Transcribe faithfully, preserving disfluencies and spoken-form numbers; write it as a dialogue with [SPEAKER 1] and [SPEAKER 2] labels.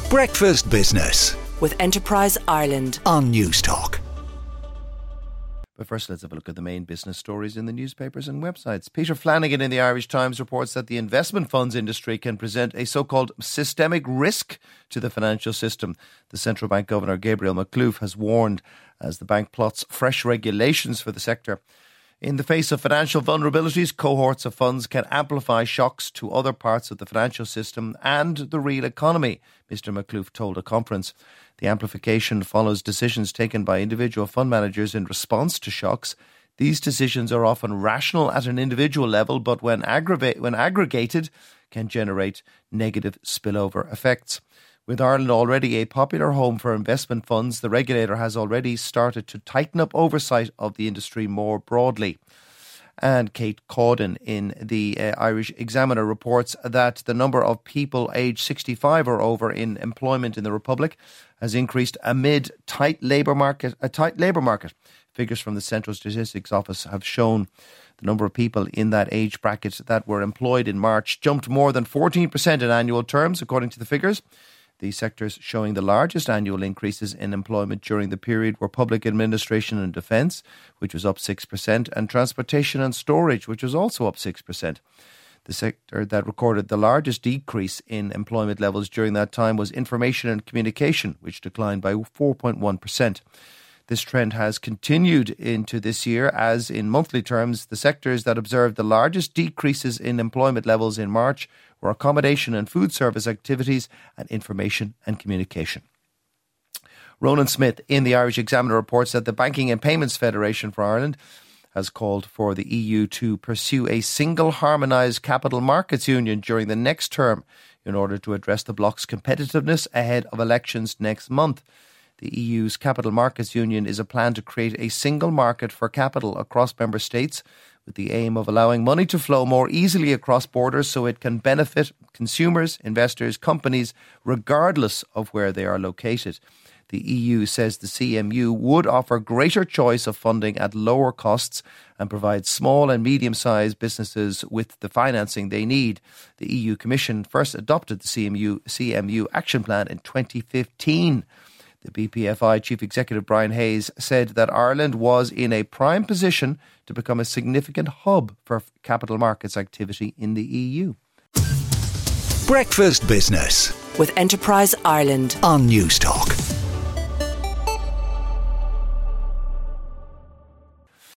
[SPEAKER 1] Breakfast Business
[SPEAKER 2] with Enterprise Ireland
[SPEAKER 1] on Newstalk.
[SPEAKER 3] But first, let's have a look at the main business stories in the newspapers and websites. Peter Flanagan in the Irish Times reports that the investment funds industry can present a so-called systemic risk to the financial system. The Central Bank Governor Gabriel Makhlouf has warned as the bank plots fresh regulations for the sector. In the face of financial vulnerabilities, cohorts of funds can amplify shocks to other parts of the financial system and the real economy, Mister Makhlouf told a conference. The amplification follows decisions taken by individual fund managers in response to shocks. These decisions are often rational at an individual level, but when, aggrava- when aggregated, can generate negative spillover effects. With Ireland already a popular home for investment funds, the regulator has already started to tighten up oversight of the industry more broadly. And Kate Caudin in the uh, Irish Examiner reports that the number of people aged sixty-five or over in employment in the Republic has increased amid tight labour market. A tight labour market. Figures from the Central Statistics Office have shown the number of people in that age bracket that were employed in March jumped more than fourteen percent in annual terms, according to the figures. The sectors showing the largest annual increases in employment during the period were public administration and defence, which was up six percent, and transportation and storage, which was also up six percent. The sector that recorded the largest decrease in employment levels during that time was information and communication, which declined by four point one percent. This trend has continued into this year as, in monthly terms, the sectors that observed the largest decreases in employment levels in March were accommodation and food service activities and information and communication. Ronan Smith in the Irish Examiner reports that the Banking and Payments Federation for Ireland has called for the E U to pursue a single harmonised capital markets union during the next term in order to address the bloc's competitiveness ahead of elections next month. The E U's Capital Markets Union is a plan to create a single market for capital across member states with the aim of allowing money to flow more easily across borders so it can benefit consumers, investors, companies, regardless of where they are located. The E U says the C M U would offer greater choice of funding at lower costs and provide small and medium-sized businesses with the financing they need. The E U Commission first adopted the C M U, C M U Action Plan in twenty fifteen. The B P F I Chief Executive Brian Hayes said that Ireland was in a prime position to become a significant hub for capital markets activity in the E U.
[SPEAKER 1] Breakfast Business
[SPEAKER 2] with Enterprise Ireland
[SPEAKER 1] on Newstalk.